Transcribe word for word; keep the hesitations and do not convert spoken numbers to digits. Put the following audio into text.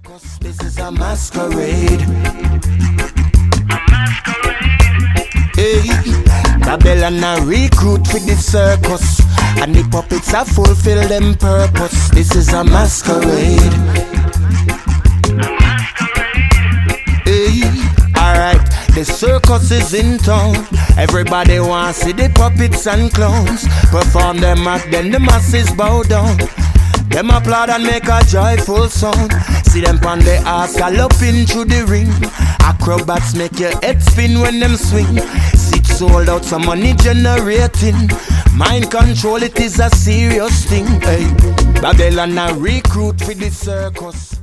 circus, this is a masquerade. Hey, Babylon a recruit for the circus, and the puppets a fulfill them purpose. This is a masquerade. Hey, alright, the circus is in town. Everybody wants to see the puppets and clowns perform them act, then the masses bow down. Them applaud and make a joyful sound. See them on the ass galloping through the ring. Acrobats make your head spin when them swing. Seats sold out, some money generating. Mind control, it is a serious thing. Hey, Babylon a recruit for the circus.